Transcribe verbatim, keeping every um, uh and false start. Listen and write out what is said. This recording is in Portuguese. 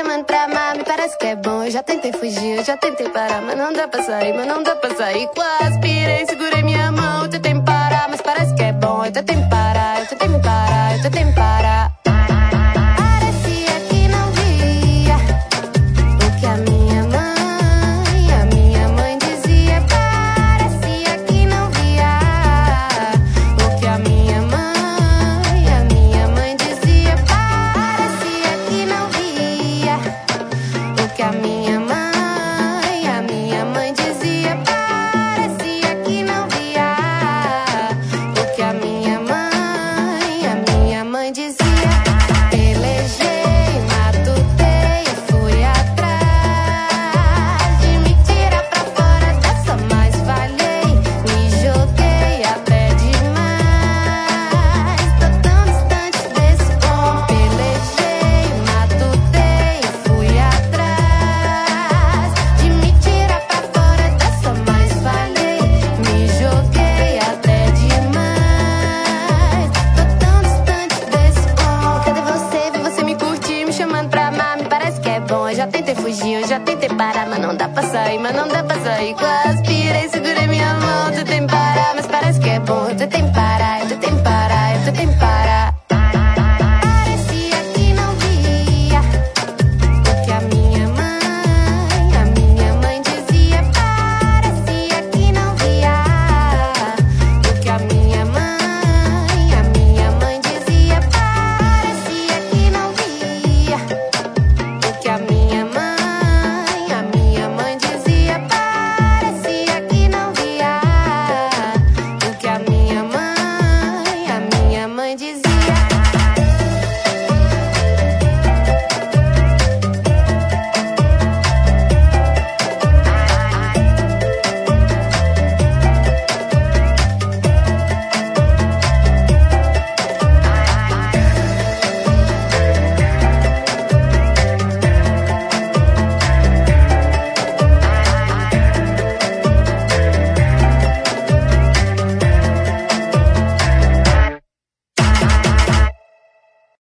chamando pra amar, me parece que é bom. Eu já tentei fugir, eu já tentei parar, mas não dá pra sair, mas não dá pra sair. Quase pirei, segurei minha mão, eu tentei me parar, mas parece que é bom. Eu tentei me parar, eu tentei me parar, eu tentei me parar. Parecia que não via o que a minha mãe, a minha mãe dizia. Parecia que não via o que a minha mãe, a minha mãe dizia. Parecia que não via o que a minha mãe, a minha mãe dizia. Parecia que não via o que a minha mãe, a minha mãe dizia. Pelejei, matutei, fui atrás de me tirar pra fora dessa, mas falhei. Me joguei até demais, tô tão distante desse bom. Pelejei, matutei, fui atrás de me tirar pra fora dessa, mas falhei. Me joguei até demais, tô tão distante desse bom. Cadê você? Vi você me curtir, me chamando pra amar, me parece que é bom. Eu já tentei fugir, eu já tentei parar, mas não dá pra sair, mas não dá pra sair. Quase pirei, segurei minha mão, tentei me parar, mas parece que é bom. Eu tentei me parar, eu tentei me parar.